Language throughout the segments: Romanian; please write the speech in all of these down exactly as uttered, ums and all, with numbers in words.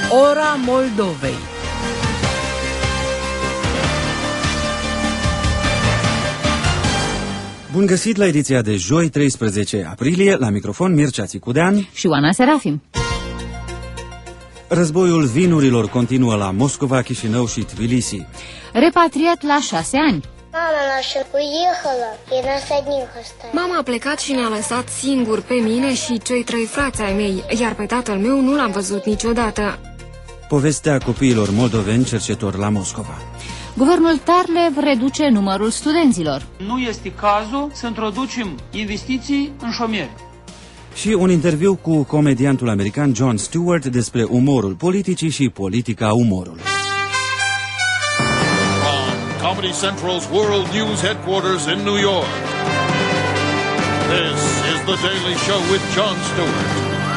Ora Moldovei. Bun găsit la ediția de joi, treisprezece aprilie, la microfon Mircea Țicudean și Oana Serafim. Războiul vinurilor continuă la Moscova, Chișinău și Tbilisi. Repatriat la șase ani. Mama nașa uiehala, e nas одних оставила. Mama a plecat și ne-a lăsat singur pe mine și cei trei frați ai mei, iar pe tatăl meu nu l-am văzut niciodată. Povestea copiilor moldoveni cercetori la Moscova. Guvernul Tarlev reduce numărul studenților. Nu este cazul să introducem investiții în șomeri. Și un interviu cu comediantul american Jon Stewart despre umorul politicii și politica umorului. From Comedy Central's World News Headquarters in New York, this is The Daily Show with Jon Stewart.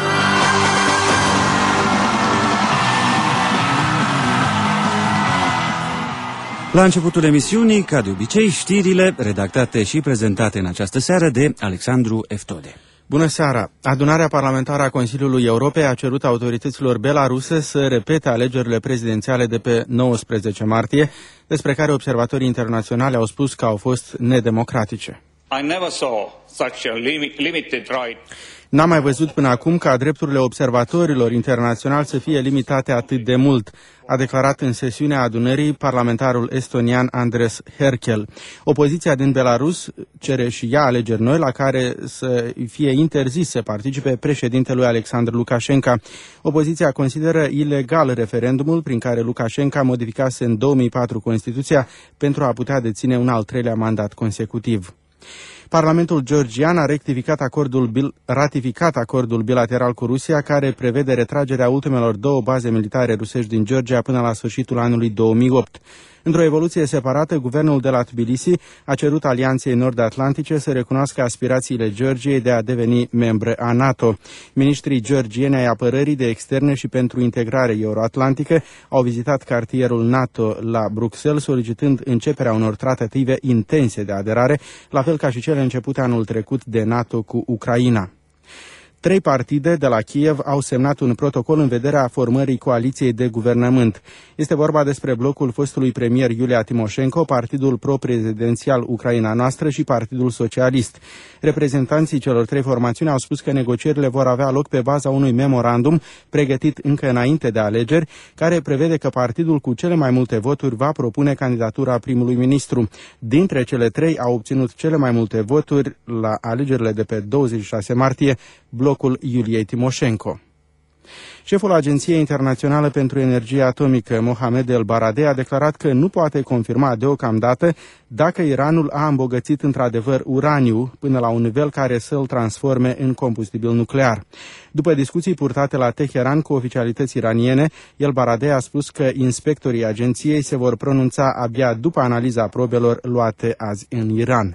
La începutul emisiunii, ca de obicei, știrile redactate și prezentate în această seară de Alexandru Eftode. Bună seara! Adunarea parlamentară a Consiliului Europei a cerut autorităților belaruse să repete alegerile prezidențiale de pe nouăsprezece martie, despre care observatorii internaționali au spus că au fost nedemocratice. I never saw such a limited right. N-am mai văzut până acum ca drepturile observatorilor internaționali să fie limitate atât de mult, a declarat în sesiunea adunării parlamentarul estonian Andres Herkel. Opoziția din Belarus cere și ea alegeri noi la care să fie interzis să participe președintelui Alexandru Lukashenko. Opoziția consideră ilegal referendumul prin care Lukashenko modificase în două mii patru Constituția pentru a putea deține un al treilea mandat consecutiv. Parlamentul georgian a rectificat acordul, ratificat acordul bilateral cu Rusia, care prevede retragerea ultimelor două baze militare rusești din Georgia până la sfârșitul anului două mii opt. Într-o evoluție separată, guvernul de la Tbilisi a cerut Alianței Nord-Atlantice să recunoască aspirațiile Georgiei de a deveni membră a NATO. Ministrii georgieni ai apărării, de externe și pentru integrare euroatlantică au vizitat cartierul NATO la Bruxelles, solicitând începerea unor tratative intense de aderare, la fel ca și cele începute anul trecut de NATO cu Ucraina. Trei partide de la Kiev au semnat un protocol în vederea formării coaliției de guvernământ. Este vorba despre blocul fostului premier Iulia Timoșenko, Partidul Pro-Prezidențial Ucraina Noastră și Partidul Socialist. Reprezentanții celor trei formațiuni au spus că negocierile vor avea loc pe baza unui memorandum pregătit încă înainte de alegeri, care prevede că partidul cu cele mai multe voturi va propune candidatura primului ministru. Dintre cele trei au obținut cele mai multe voturi la alegerile de pe douăzeci și șase martie, blocul Iuliei Timoșenko. Șeful Agenției Internaționale pentru Energie Atomică, Mohamed El Baradei, a declarat că nu poate confirma deocamdată dacă Iranul a îmbogățit într-adevăr uraniu până la un nivel care să îl transforme în combustibil nuclear. După discuții purtate la Teheran cu oficialități iraniene, El Baradei a spus că inspectorii agenției se vor pronunța abia după analiza probelor luate azi în Iran.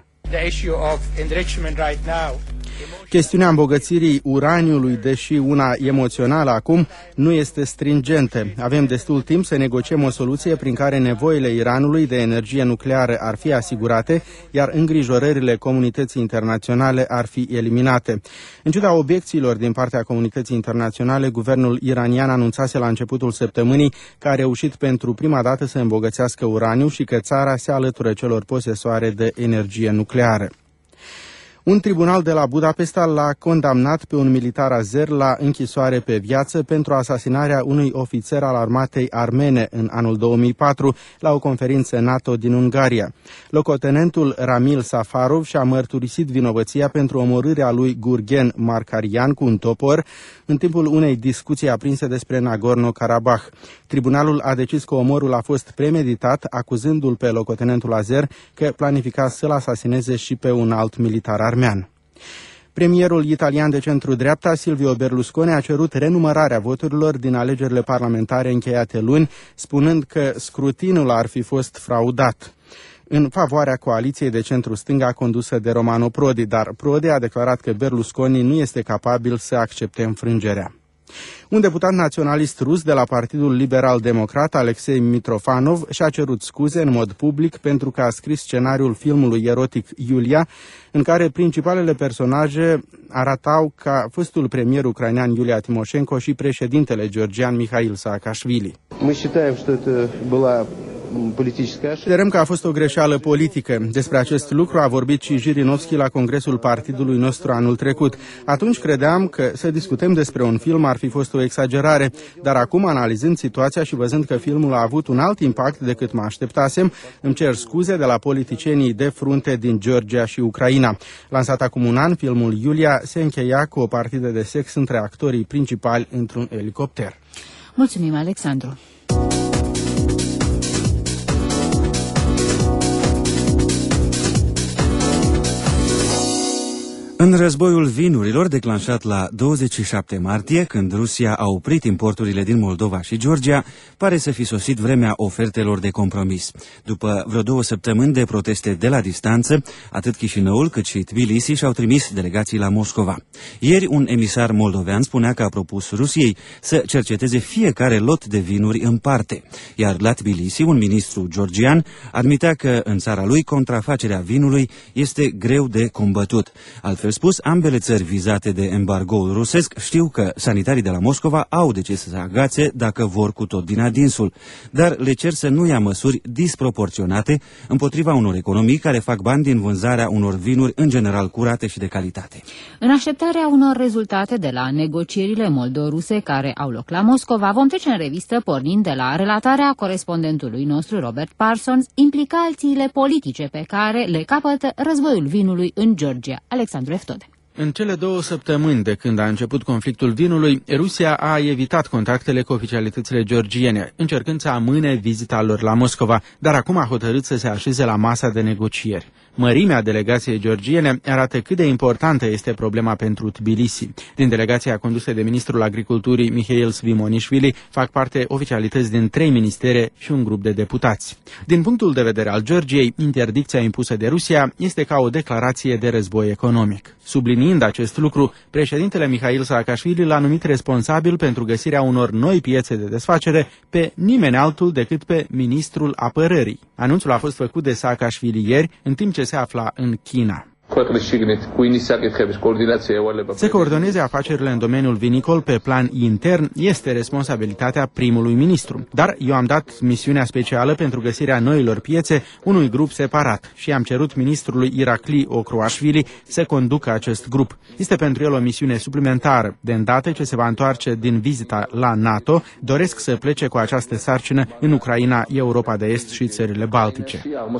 Chestiunea îmbogățirii uraniului, deși una emoțională acum, nu este stringentă. Avem destul timp să negociem o soluție prin care nevoile Iranului de energie nucleară ar fi asigurate, iar îngrijorările comunității internaționale ar fi eliminate. În ciuda obiecțiilor din partea comunității internaționale, guvernul iranian anunțase la începutul săptămânii că a reușit pentru prima dată să îmbogățească uraniu și că țara se alătură celor posesoare de energie nucleară. Un tribunal de la Budapesta l-a condamnat pe un militar azer la închisoare pe viață pentru asasinarea unui ofițer al armatei armene în anul două mii patru la o conferință NATO din Ungaria. Locotenentul Ramil Safarov și-a mărturisit vinovăția pentru omorârea lui Gurgen Markarian cu un topor în timpul unei discuții aprinse despre Nagorno-Karabakh. Tribunalul a decis că omorul a fost premeditat, acuzându-l pe locotenentul azer că planifica să-l asasineze și pe un alt militar armean. Premierul italian de centru-dreapta, Silvio Berlusconi, a cerut renumărarea voturilor din alegerile parlamentare încheiate luni, spunând că scrutinul ar fi fost fraudat în favoarea coaliției de centru-stânga condusă de Romano Prodi, dar Prodi a declarat că Berlusconi nu este capabil să accepte înfrângerea. Un deputat naționalist rus de la Partidul Liberal-Democrat, Alexei Mitrofanov, și-a cerut scuze în mod public pentru că a scris scenariul filmului erotic Iulia, în care principalele personaje arătau ca fostul premier ucrainean Iulia Timoșenko și președintele georgian Mihail Saakashvili. Sperăm că a fost o greșeală politică. Despre acest lucru a vorbit și Jirinovski la congresul partidului nostru anul trecut. Atunci credeam că să discutăm despre un film ar fi fost o exagerare, dar acum, analizând situația și văzând că filmul a avut un alt impact decât mă așteptasem, îmi cer scuze de la politicienii de frunte din Georgia și Ucraina. Lansat acum un an, filmul Iulia se încheia cu o partidă de sex între actorii principali într-un elicopter. Mulțumim, Alexandru. În războiul vinurilor declanșat la douăzeci și șapte martie, când Rusia a oprit importurile din Moldova și Georgia, pare să fi sosit vremea ofertelor de compromis. După vreo două săptămâni de proteste de la distanță, atât Chișinăul cât și Tbilisi și-au trimis delegații la Moscova. Ieri, un emisar moldovean spunea că a propus Rusiei să cerceteze fiecare lot de vinuri în parte, iar la Tbilisi, un ministru georgian admitea că în țara lui contrafacerea vinului este greu de combătut. Altfel spus, ambele țări vizate de embargoul rusesc știu că sanitarii de la Moscova au de ce să se agațe dacă vor cu tot din adinsul, dar le cer să nu ia măsuri disproporționate împotriva unor economii care fac bani din vânzarea unor vinuri în general curate și de calitate. În așteptarea unor rezultate de la negocierile moldo-ruse care au loc la Moscova, vom trece în revistă pornind de la relatarea corespondentului nostru Robert Parsons, implicațiile politice pe care le capătă războiul vinului în Georgia. Alexandru Eftode. În cele două săptămâni de când a început conflictul vinului, Rusia a evitat contactele cu oficialitățile georgiene, încercând să amâne vizita lor la Moscova, dar acum a hotărât să se așeze la masa de negocieri. Mărimea delegației georgiene arată cât de importantă este problema pentru Tbilisi. Din delegația condusă de ministrul agriculturii Mihail Svimonishvili fac parte oficialități din trei ministere și un grup de deputați. Din punctul de vedere al Georgiei, interdicția impusă de Rusia este ca o declarație de război economic. Subliniind acest lucru, președintele Mihail Saakashvili l-a numit responsabil pentru găsirea unor noi piețe de desfacere pe nimeni altul decât pe ministrul apărării. Anunțul a fost făcut de Saakashvili ieri, în timp ce se afla în China. Să coordoneze afacerile în domeniul vinicol pe plan intern este responsabilitatea primului ministru, dar eu am dat misiunea specială pentru găsirea noilor piețe unui grup separat și am cerut ministrului Irakli Okroashvili să conducă acest grup. Este pentru el o misiune suplimentară. De îndată ce se va întoarce din vizita la NATO, doresc să plece cu această sarcină în Ucraina, Europa de Est și țările Baltice.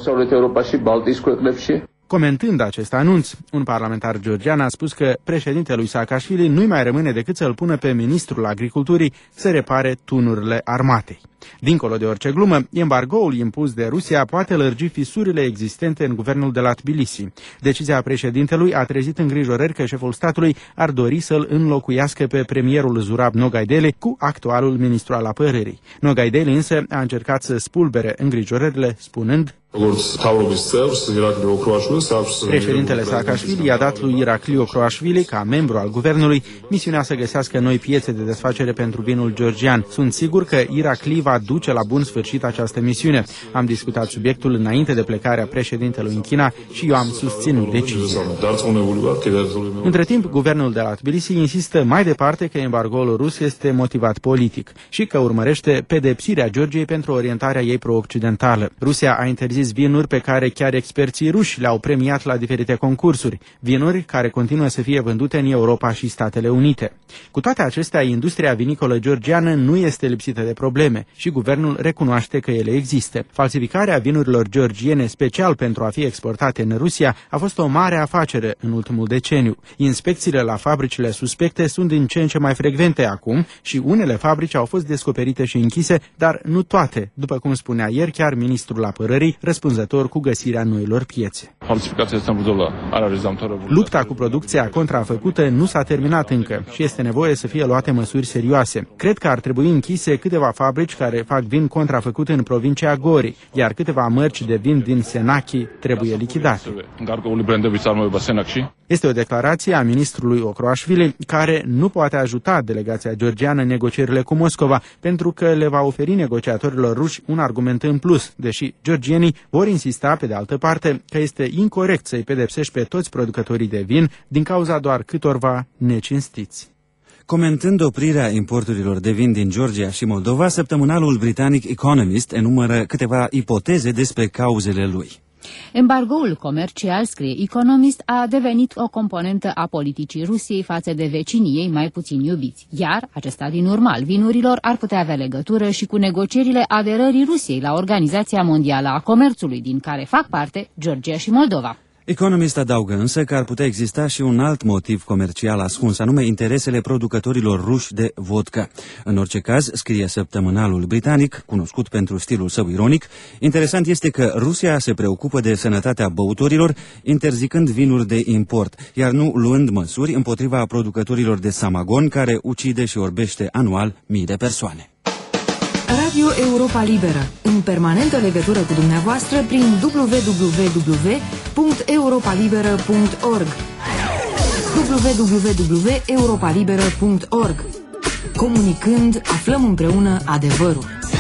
Comentând acest anunț, un parlamentar georgian a spus că președintelui Saakashvili nu-i mai rămâne decât să-l pună pe ministrul agriculturii să repare tunurile armatei. Dincolo de orice glumă, embargoul impus de Rusia poate lărgi fisurile existente în guvernul de la Tbilisi. Decizia președintelui a trezit îngrijorări că șeful statului ar dori să-l înlocuiască pe premierul Zurab Nogaideli cu actualul ministru al apărării. Nogaideli însă a încercat să spulbere îngrijorările, spunând: președintele Saakashvili i-a dat lui Irakli Okroashvili, ca membru al guvernului, misiunea să găsească noi piețe de desfacere pentru vinul georgian. Sunt sigur că Irakli va duce la bun sfârșit această misiune. Am discutat subiectul înainte de plecarea președintelui în China și eu am susținut decizia. Între timp, guvernul de la Tbilisi insistă mai departe că embargoul rus este motivat politic și că urmărește pedepsirea Georgiei pentru orientarea ei pro-occidentală. Rusia a interzis vinuri pe care chiar experții ruși le-au premiat la diferite concursuri, vinuri care continuă să fie vândute în Europa și Statele Unite. Cu toate acestea, industria vinicolă georgiană nu este lipsită de probleme și guvernul recunoaște că ele există. Falsificarea vinurilor georgiene, special pentru a fi exportate în Rusia, a fost o mare afacere în ultimul deceniu. Inspecțiile la fabricile suspecte sunt din ce în ce mai frecvente acum și unele fabrici au fost descoperite și închise, dar nu toate, după cum spunea ieri chiar ministrul apărării, răspunzător cu găsirea noilor piețe. Lupta cu producția contrafăcută nu s-a terminat încă și este nevoie să fie luate măsuri serioase. Cred că ar trebui închise câteva fabrici care fac vin contrafăcut în provincia Gori, iar câteva mărci de vin din Senachi trebuie lichidate. Este o declarație a ministrului Okroashvili, care nu poate ajuta delegația georgiană în negocierile cu Moscova, pentru că le va oferi negociatorilor ruși un argument în plus, deși georgienii vor insista, pe de altă parte, că este incorect să-i pedepsești pe toți producătorii de vin din cauza doar câtorva necinstiți. Comentând oprirea importurilor de vin din Georgia și Moldova, săptămânalul britanic Economist enumără câteva ipoteze despre cauzele lui. Embargoul comercial, scrie Economist, a devenit o componentă a politicii Rusiei față de vecinii ei mai puțin iubiți, iar acesta din urma al vinurilor ar putea avea legătură și cu negocierile aderării Rusiei la Organizația Mondială a Comerțului, din care fac parte Georgia și Moldova. Economist adaugă însă că ar putea exista și un alt motiv comercial ascuns, anume interesele producătorilor ruși de vodka. În orice caz, scrie săptămânalul britanic, cunoscut pentru stilul său ironic, interesant este că Rusia se preocupă de sănătatea băutorilor, interzicând vinuri de import, iar nu luând măsuri împotriva producătorilor de samagon, care ucide și orbește anual mii de persoane. Radio Europa Liberă, în permanentă legătură cu dumneavoastră prin w w w punct europa liberă punct org w w w punct europa liberă punct org. Comunicând, aflăm împreună adevărul.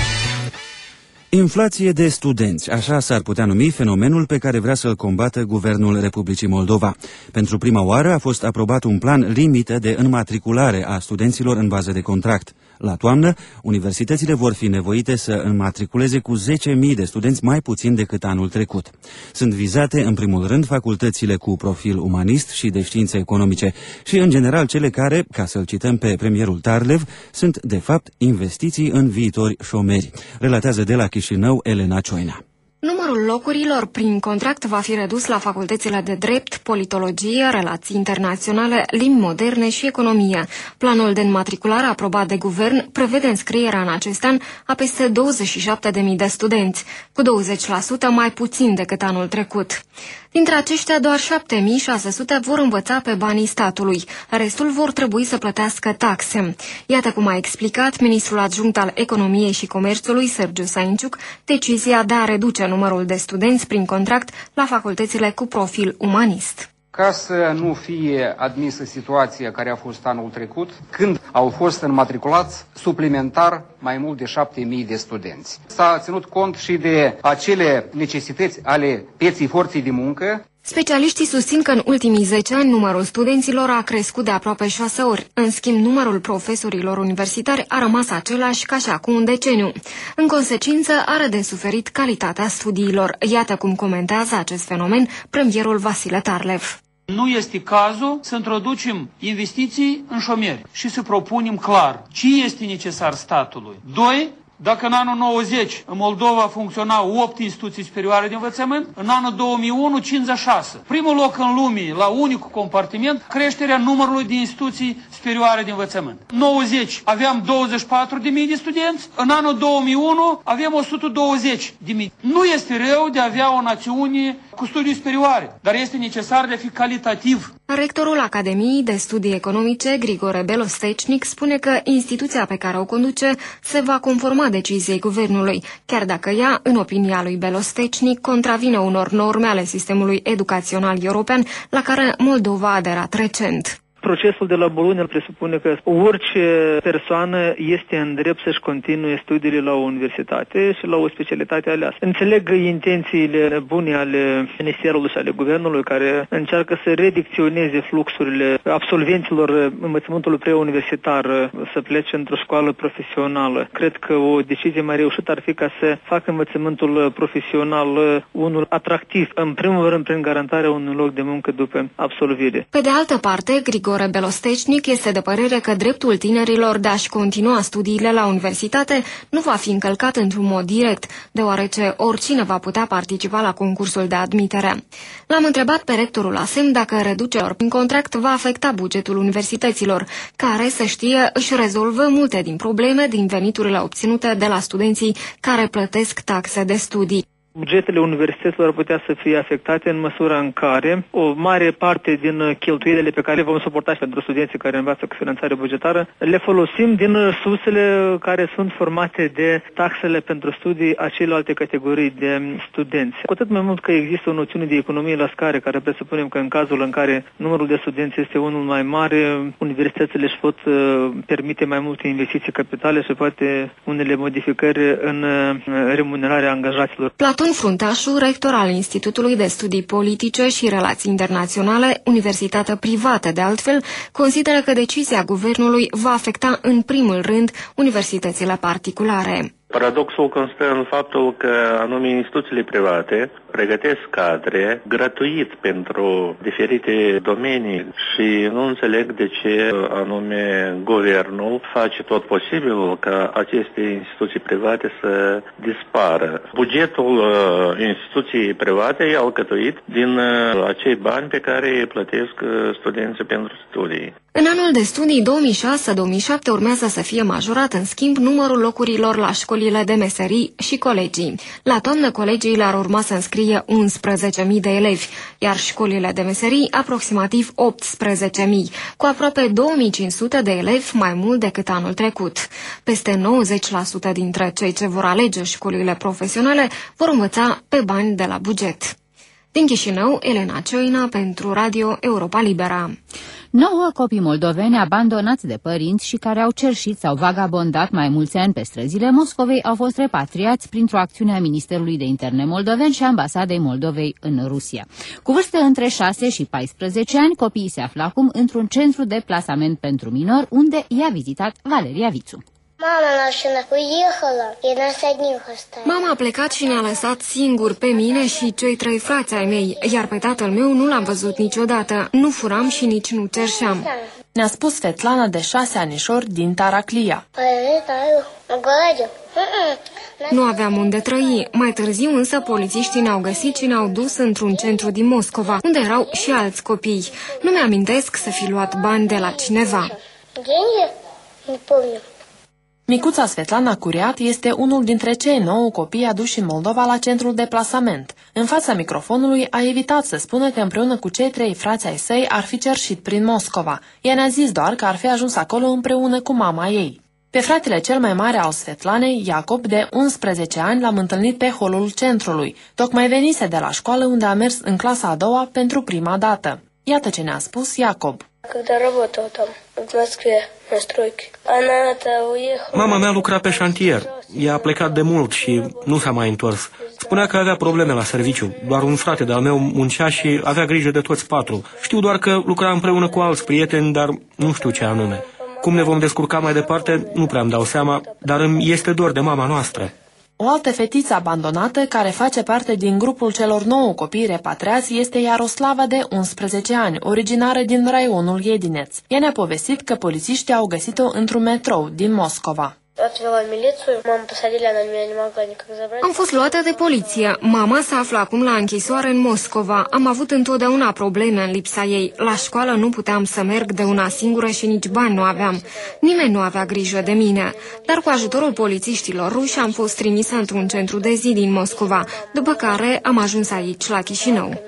Inflație de studenți, așa s-ar putea numi fenomenul pe care vrea să-l combată Guvernul Republicii Moldova. Pentru prima oară a fost aprobat un plan limită de înmatriculare a studenților în bază de contract. La toamnă, universitățile vor fi nevoite să înmatriculeze cu zece mii de studenți mai puțin decât anul trecut. Sunt vizate, în primul rând, facultățile cu profil umanist și de științe economice și, în general, cele care, ca să-l cităm pe premierul Tarlev, sunt, de fapt, investiții în viitori șomeri. Relatează de la Chișinău Elena Cioina. Numărul locurilor prin contract va fi redus la facultățile de drept, politologie, relații internaționale, limbi moderne și economie. Planul de înmatriculare aprobat de guvern prevede înscrierea în acest an a peste douăzeci și șapte de mii de studenți, cu douăzeci la sută mai puțin decât anul trecut. Dintre aceștia, doar șapte mii șase sute vor învăța pe banii statului. Restul vor trebui să plătească taxe. Iată cum a explicat ministrul adjunct al Economiei și Comerțului, Sergiu Sainciuc, decizia de a reduce numărul de studenți prin contract la facultățile cu profil umanist. Ca să nu fie admisă situația care a fost anul trecut, când au fost înmatriculați suplimentar mai mult de șapte mii de studenți. S-a ținut cont și de acele necesități ale pieței forței de muncă. Specialiștii susțin că în ultimii zece ani numărul studenților a crescut de aproape șase ori. În schimb, numărul profesorilor universitari a rămas același ca și acum un deceniu. În consecință, are de suferit calitatea studiilor. Iată cum comentează acest fenomen premierul Vasile Tarlev. Nu este cazul să introducem investiții în șomeri și să propunem clar ce este necesar statului. Doi, dacă în anul nouăzeci în Moldova funcționau opt instituții superioare de învățământ, în anul două mii unu cincizeci și șase. Primul loc în lume la unicul compartiment, creșterea numărului de instituții superioare de învățământ. În nouăzeci aveam douăzeci și patru de mii de studenți, în anul două mii unu aveam o sută douăzeci de mii. Nu este rău de a avea o națiune cu studii superioare, dar este necesar de a fi calitativ. Rectorul Academiei de Studii Economice, Grigore Belostecnic, spune că instituția pe care o conduce se va conforma deciziei guvernului, chiar dacă ea, în opinia lui Belostecnic, contravine unor norme ale sistemului educațional european la care Moldova a aderat recent. Procesul de la Bologna presupune că orice persoană este în drept să-și continue studiile la o universitate și la o specialitate aleasă. Înțeleg intențiile bune ale Ministerului și ale Guvernului, care încearcă să redicționeze fluxurile absolvenților învățământului preuniversitar să plece într-o școală profesională. Cred că o decizie mai reușită ar fi ca să facă învățământul profesional unul atractiv, în primul rând prin garantarea unui loc de muncă după absolvire. Pe de altă parte, Grigore Belostecnic este de părere că dreptul tinerilor de a-și continua studiile la universitate nu va fi încălcat într-un mod direct, deoarece oricine va putea participa la concursul de admitere. L-am întrebat pe rectorul A S E M dacă reducerea prin contract va afecta bugetul universităților, care, să știe, își rezolvă multe din probleme din veniturile obținute de la studenții care plătesc taxe de studii. Bugetele universităților ar putea să fie afectate în măsura în care o mare parte din cheltuielile pe care le vom suporta și pentru studenții care învață cu finanțare bugetară le folosim din sursele care sunt formate de taxele pentru studii a celelalte categorii de studenți. Cu atât mai mult că există o noțiune de economie la scară, care presupunem că în cazul în care numărul de studenți este unul mai mare, universitățile își pot permite mai multe investiții capitale și poate unele modificări în remunerarea angajaților. Platon Bun Fruntașu, rector al Institutului de Studii Politice și Relații Internaționale, universitate privată de altfel, consideră că decizia guvernului va afecta în primul rând universitățile particulare. Paradoxul constă în faptul că anume instituțiile private pregătesc cadre gratuit pentru diferite domenii și nu înțeleg de ce anume guvernul face tot posibilul ca aceste instituții private să dispară. Bugetul instituției private e alcătuit din acei bani pe care îi plătesc studenții pentru studii. În anul de studii două mii șase două mii șapte urmează să fie majorat în schimb numărul locurilor la școlile de meserii și colegii. La toamnă colegiile ar urma să înscrie unsprezece mii de elevi, iar școlile de meserii aproximativ optsprezece mii, cu aproape două mii cinci sute de elevi mai mult decât anul trecut. Peste nouăzeci la sută dintre cei ce vor alege școlile profesionale vor învăța pe bani de la buget. Din Chișinău, Elena Cioina pentru Radio Europa Libera. Nouă copii moldoveni abandonați de părinți și care au cerșit sau vagabondat mai mulți ani pe străzile Moscovei au fost repatriați printr-o acțiune a Ministerului de Interne moldoven și Ambasadei Moldovei în Rusia. Cu vârste între șase și paisprezece ani, copiii se află acum într-un centru de plasament pentru minori, unde i-a vizitat Valeria Vițu. Mama nașa uiehala, e nas одних оставила. Mama a plecat și ne-a lăsat singur pe mine și cei trei frați ai mei, iar pe tatăl meu nu l-am văzut niciodată. Nu furam și nici nu cerșeam. Ne-a spus Svetlana de șase anișori din Taraclia. Nu aveam unde trăi. Mai târziu însă polițiștii ne-au găsit și ne-au dus într-un centru din Moscova, unde erau și alți copii. Nu mi-amintesc să fi luat bani de la cineva. Micuța Svetlana Curiat este unul dintre cei nouă copii aduși în Moldova la centrul de plasament. În fața microfonului a evitat să spună că împreună cu cei trei frați ai săi ar fi cerșit prin Moscova. Ea ne-a zis doar că ar fi ajuns acolo împreună cu mama ei. Pe fratele cel mai mare al Svetlanei, Iacob, de unsprezece ani, l-am întâlnit pe holul centrului. Tocmai venise de la școală, unde a mers în clasa a doua pentru prima dată. Iată ce ne-a spus Iacob. Mama mea lucra pe șantier. Ea a plecat de mult și nu s-a mai întors. Spunea că avea probleme la serviciu. Doar un frate de-al meu muncea și avea grijă de toți patru. Știu doar că lucra împreună cu alți prieteni, dar nu știu ce anume. Cum ne vom descurca mai departe, nu prea îmi dau seama, dar îmi este dor de mama noastră. O altă fetiță abandonată, care face parte din grupul celor nouă copii repatriați, este Iaroslava, de unsprezece ani, originară din raionul Iedineț. Ea ne-a povestit că polițiștii au găsit-o într-un metrou din Moscova. Am fost luată de poliție. Mama se află acum la închisoare în Moscova. Am avut întotdeauna probleme în lipsa ei. La școală nu puteam să merg de una singură și nici bani nu aveam. Nimeni nu avea grijă de mine. Dar cu ajutorul polițiștilor ruși am fost trimisă într-un centru de zi din Moscova, după care am ajuns aici, la Chișinău.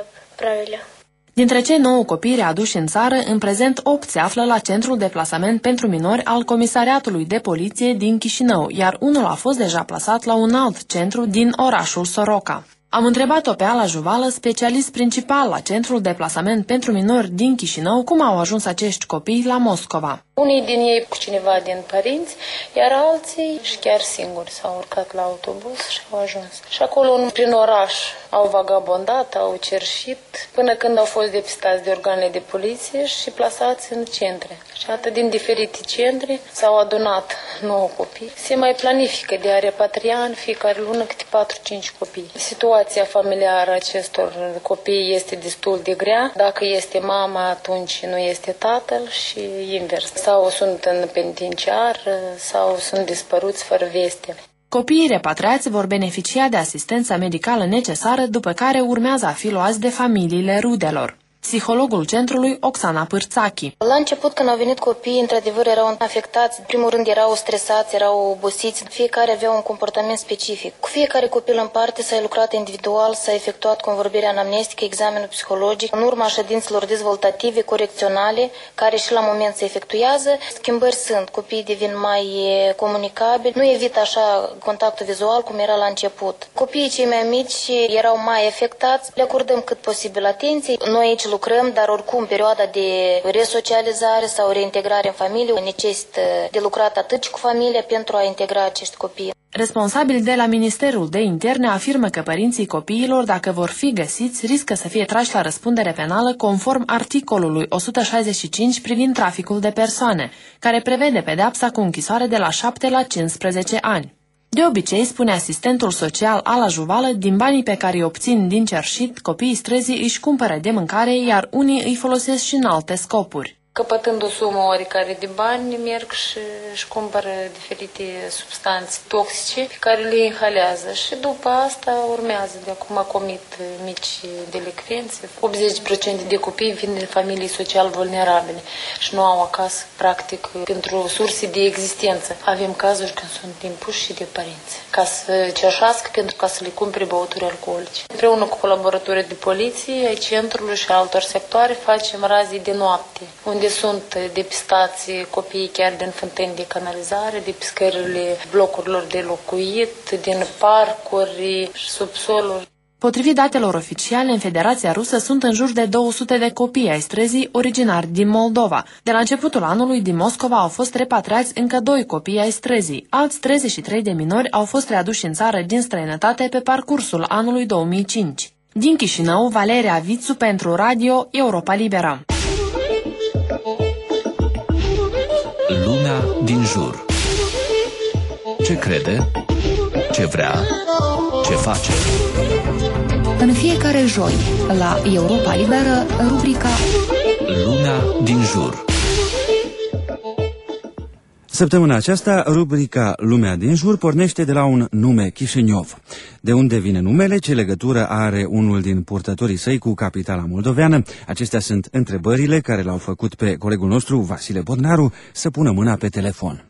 Dintre cei nouă copii readuși în țară, în prezent opt se află la centrul de plasament pentru minori al Comisariatului de Poliție din Chișinău, iar unul a fost deja plasat la un alt centru din orașul Soroca. Am întrebat-o pe Ala Juvală, specialist principal la centrul de plasament pentru minori din Chișinău, cum au ajuns acești copii la Moscova. Unii din ei cu cineva din părinți, iar alții și chiar singuri s-au urcat la autobuz și au ajuns. Și acolo, prin oraș, au vagabondat, au cerșit, până când au fost depistați de organele de poliție și plasați în centre. Și atât din diferite centre s-au adunat nouă copii. Se mai planifică de a repatria în fiecare lună câte patru-cinci copii. Situația familiară acestor copii este destul de grea. Dacă este mama, atunci nu este tatăl și invers. Sau sunt în penitenciar, sau sunt dispăruți fără veste. Copiii repatriați vor beneficia de asistența medicală necesară, după care urmează a fi luați de familiile rudelor. Psihologul centrului, Oxana Pârțachi. La început, când au venit copiii, într-adevăr erau afectați. În primul rând erau stresați, erau obosiți. Fiecare avea un comportament specific. Cu fiecare copil în parte s-a lucrat individual, s-a efectuat convorbirea anamnestică, examenul psihologic. În urma ședințelor dezvoltative, corecționale, care și la moment se efectuează, schimbări sunt. Copiii devin mai comunicabili, nu evită așa contactul vizual cum era la început. Copiii cei mai mici erau mai afectați, le acordăm cât posibil atenție. Noi aici lucrăm, dar oricum perioada de resocializare sau reintegrare în familie necesită de lucrat atât și cu familia pentru a integra acești copii. Responsabili de la Ministerul de Interne afirmă că părinții copiilor, dacă vor fi găsiți, riscă să fie trași la răspundere penală conform articolului o sută șaizeci și cinci privind traficul de persoane, care prevede pedeapsa cu închisoare de la șapte la cincisprezece ani. De obicei, spune asistentul social Ala Juvală, din banii pe care îi obțin din cerșit, copiii străzii își cumpără de mâncare, iar unii îi folosesc și în alte scopuri. Căpătând o sumă oricare de bani, merg și își cumpără diferite substanțe toxice pe care le inhalează și după asta urmează. De acum comit mici delicvențe. optzeci la sută de copii vin din familii social vulnerabile și nu au acasă, practic, pentru surse de existență. Avem cazuri când sunt impuși și de părinți ca să cerșească pentru ca să le cumpere băuturi alcoolice. Împreună cu colaboratorii de poliție, ai centrului și altor sectoare facem razii de noapte, unde sunt depistați copiii chiar din fântâni de canalizare, de pe scările blocurilor de locuit, din parcuri, subsoluri. Potrivit datelor oficiale, în Federația Rusă sunt în jur de două sute de copii ai străzii originari din Moldova. De la începutul anului, din Moscova au fost repatriați încă doi copii ai străzii. Alți treizeci și trei de minori au fost readuși în țară din străinătate pe parcursul anului două mii cinci. Din Chișinău, Valeria Vițu pentru Radio Europa Liberă. Lumea din jur. Ce crede? Ce vrea? Ce face? În fiecare joi, la Europa Liberă, rubrica Lumea din jur. Săptămâna aceasta, rubrica Lumea din jur pornește de la un nume, Chișinău. De unde vine numele, ce legătură are unul din purtătorii săi cu capitala moldoveană? Acestea sunt întrebările care l-au făcut pe colegul nostru, Vasile Bodnaru, să pună mâna pe telefon.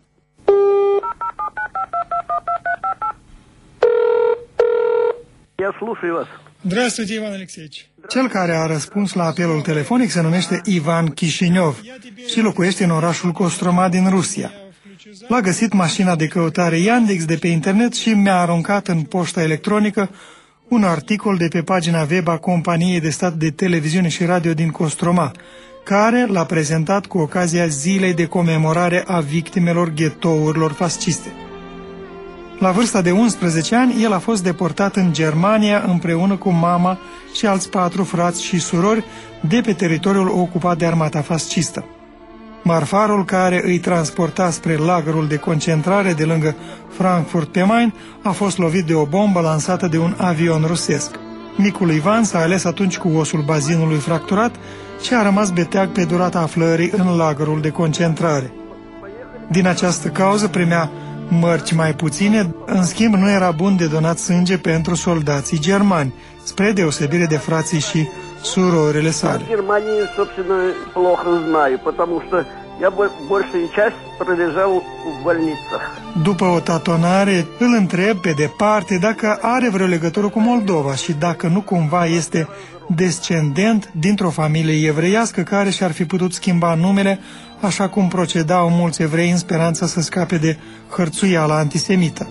Здравствуйте, Иван Алексеевич. Cel care a răspuns la apelul telefonic se numește Ivan Chișinău și locuiește în orașul Kostroma din Rusia. L-a găsit mașina de căutare Yandex de pe internet și mi-a aruncat în poșta electronică un articol de pe pagina web a Companiei de Stat de Televiziune și Radio din Kostroma, care l-a prezentat cu ocazia zilei de comemorare a victimelor ghetourilor fasciste. La vârsta de unsprezece ani, el a fost deportat în Germania împreună cu mama și alți patru frați și surori de pe teritoriul ocupat de armata fascistă. Marfarul care îi transporta spre lagărul de concentrare de lângă Frankfurt pe Main a fost lovit de o bombă lansată de un avion rusesc. Micul Ivan s-a ales atunci cu osul bazinului fracturat și a rămas beteag pe durata aflării în lagărul de concentrare. Din această cauză primea mărci mai puține, în schimb nu era bun de donat sânge pentru soldații germani, spre deosebire de frații și surorile sale. Germanii, собственно, плохо знаю, потому что я большую часть пролежал в больницах. După o tatonare, îl întreb pe departe dacă are vreo legătură cu Moldova și dacă nu cumva este descendent dintr-o familie evreiască care și-ar fi putut schimba numele, așa cum procedau mulți evrei în speranța să scape de hărțuiala antisemită.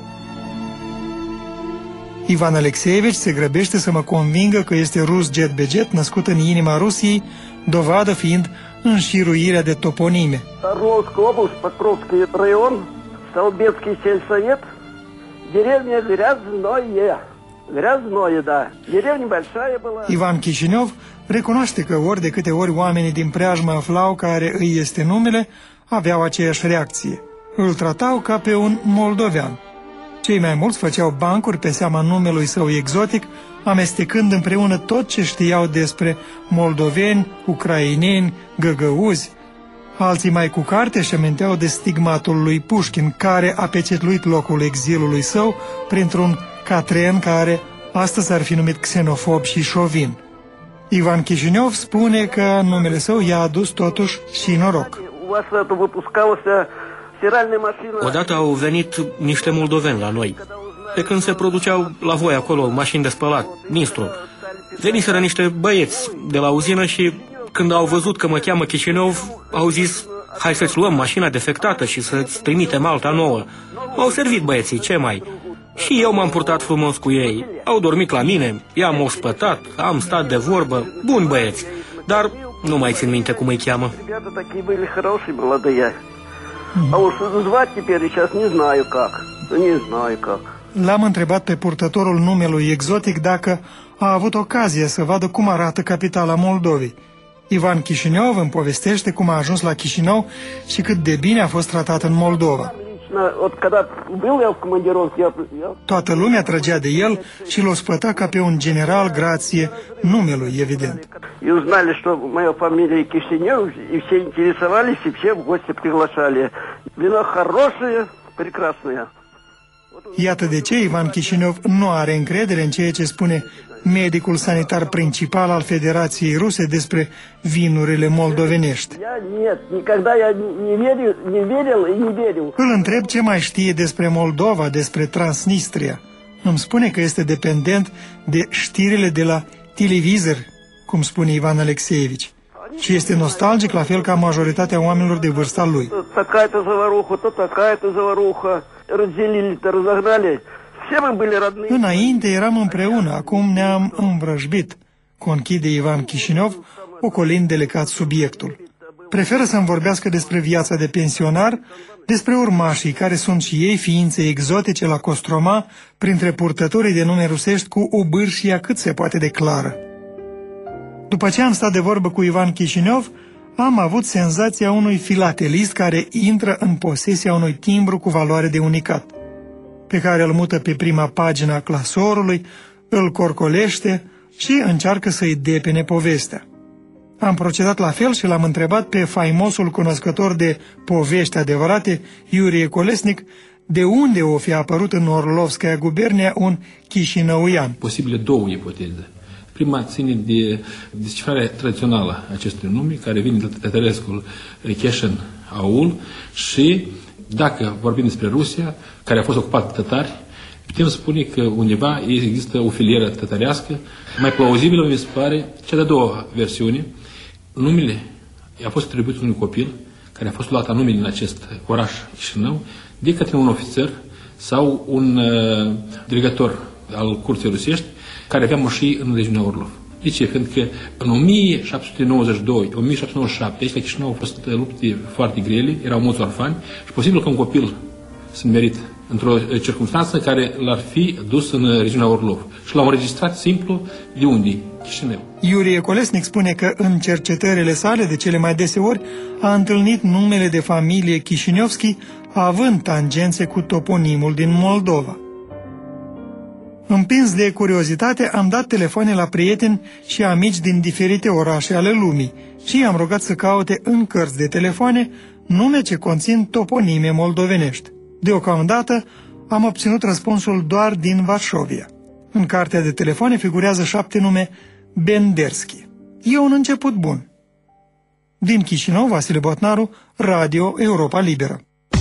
Ivan Alexeevici se grăbește să mă convingă că este rus jet-beget, născut în inima Rusiei, dovadă fiind înșiruirea de toponime. Орловская область, Покровский район, Столбецкий сельсовет, деревня Грязное. Грязное, да. Деревня большая была. Ivan Chișinău recunoaște că ori de câte ori oamenii din preajmă aflau care îi este numele, aveau aceeași reacție. Îl tratau ca pe un moldovean. Cei mai mulți făceau bancuri pe seama numelui său exotic, amestecând împreună tot ce știau despre moldoveni, ucraineni, găgăuzi. Alții mai cu carte își aminteau de stigmatul lui Pușkin, care a pecetluit locul exilului său printr-un catren care astăzi ar fi numit xenofob și șovin. Ivan Chișinău spune că numele său i-a adus totuși și noroc. Odată au venit niște moldoveni la noi, pe când se produceau la voi acolo mașini de spălat, Nistru. Veniseră niște băieți de la uzină și când au văzut că mă cheamă Chișinău, au zis: hai să-ți luăm mașina defectată și să-ți trimitem alta nouă. M-au servit băieții, ce mai? Și eu m-am purtat frumos cu ei. Au dormit la mine, i-am ospătat, am stat de vorbă, buni băieți, dar nu mai țin minte cum îi cheamă. А уж звать теперь сейчас не знаю как. Не знаю как. L-am întrebat pe purtătorul numelui exotic dacă a avut ocazia să vadă cum arată capitala Moldovei. Ivan Chișinău îmi povestește cum a ajuns la Chișinău și cât de bine a fost tratat în Moldova. Toată lumea trăgea de el și l-o spăta ca pe un general grație numelui, evident. И узнали, что моя фамилия Кишинев, и все интересовались, и все в гости приглашали. Вино хорошее, прекрасное. Iată de ce Ivan Chișinău nu are încredere în ceea ce spune medicul sanitar principal al Federației Ruse despre vinurile moldovenești. Îl întreb ce mai știe despre Moldova, despre Transnistria. Îmi spune că este dependent de știrile de la televizor, cum spune Ivan Alexeevici, și este nostalgic la fel ca majoritatea oamenilor de vârsta lui. Înainte eram împreună, acum ne-am învrăjbit, conchide Ivan Chișinău, ocolind delicat subiectul. Preferă să-mi vorbească despre viața de pensionar, despre urmașii, care sunt și ei ființe exotice la Kostroma, printre purtătorii de nume rusești cu o bârșie cât se poate de clară. După ce am stat de vorbă cu Ivan Chișinău, am avut senzația unui filatelist care intră în posesia unui timbru cu valoare de unicat, pe care îl mută pe prima pagină a clasorului, îl corcolește și încearcă să-i depene povestea. Am procedat la fel și l-am întrebat pe faimosul cunoscător de povești adevărate, Iurie Colesnic, de unde o fi apărut în Orlovskaya gubernia un chișinăuian. Posibile două ipoteze. Prima ține de descifrarea tradițională a acestui nume, care vine de tătărescul Cheșen Aul, și dacă vorbim despre Rusia, care a fost ocupată de tătari, putem spune că undeva există o filieră tătărească. Mai plauzibilă mi se pare cea de-a doua versiune. Numele a fost atribuit unui copil care a fost luat anume din acest oraș Chișinău de către un ofițer sau un uh, dirigator al curții rusești care avea moșii în regiunea Orlov. De ce? Pentru că în o mie șapte sute nouăzeci și doi - o mie șapte sute nouăzeci și șapte aici la Chișinău au fost lupte foarte grele, erau mulți orfani și posibil că un copil s-a merit într-o circunstanță care l-ar fi dus în regiunea Orlov. Și l-au înregistrat simplu de unde? Chișinău. Iurie Colesnic spune că în cercetările sale de cele mai deseori a întâlnit numele de familie Chișinevski având tangențe cu toponimul din Moldova. Împins de curiozitate, am dat telefoane la prieteni și amici din diferite orașe ale lumii și i-am rugat să caute în cărți de telefoane nume ce conțin toponime moldovenești. Deocamdată am obținut răspunsul doar din Varșovia. În cartea de telefoane figurează șapte nume Benderski. E un început bun. Din Chișinău, Vasile Botnaru, Radio Europa Liberă.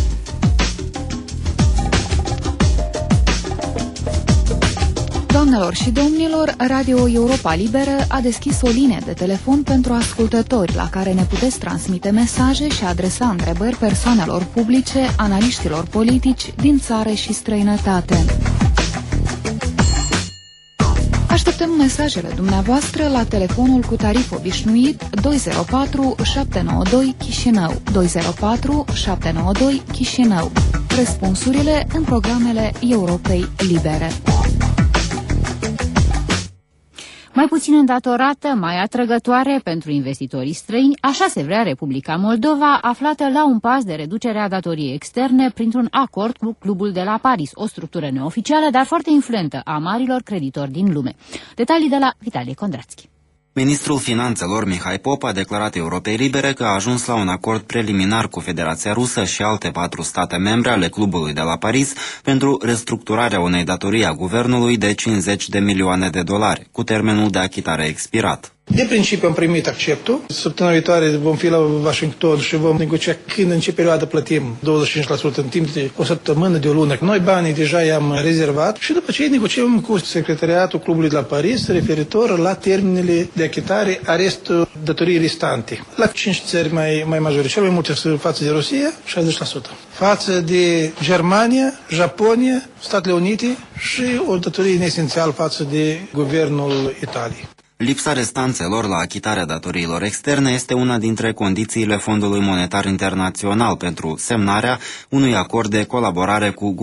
Doamnelor și domnilor, Radio Europa Liberă a deschis o linie de telefon pentru ascultători la care ne puteți transmite mesaje și adresa întrebări persoanelor publice, analiștilor politici din țară și străinătate. Așteptăm mesajele dumneavoastră la telefonul cu tarif obișnuit doi zero patru șapte nouă doi Chișinău, doi zero patru șapte nouă doi Chișinău. Răspunsurile în programele Europei Libere. Mai puțin îndatorată, mai atrăgătoare pentru investitorii străini, așa se vrea Republica Moldova, aflată la un pas de reducere a datoriei externe printr-un acord cu Clubul de la Paris, o structură neoficială, dar foarte influentă a marilor creditori din lume. Detalii de la Vitalie Kondrațchi. Ministrul Finanțelor Mihai Pop a declarat Europei Libere că a ajuns la un acord preliminar cu Federația Rusă și alte patru state membre ale Clubului de la Paris pentru restructurarea unei datorii a guvernului de cincizeci de milioane de dolari, cu termenul de achitare expirat. De principiu am primit acceptul. Săptămâna viitoare vom fi la Washington și vom negocia când, în ce perioadă plătim douăzeci și cinci la sută în timp de o săptămână, de o lună. Noi banii deja i-am rezervat și după ce negociem cu Secretariatul Clubului de la Paris referitor la termenele de achitare a restul datoriei restante. La cinci țări mai, mai majore, cel mai multe față de Rusia, șaizeci la sută. Față de Germania, Japonia, Statele Unite și o datorie neesențială față de guvernul Italiei. Lipsa restanțelor la achitarea datoriilor externe este una dintre condițiile Fondului Monetar Internațional pentru semnarea unui acord de colaborare cu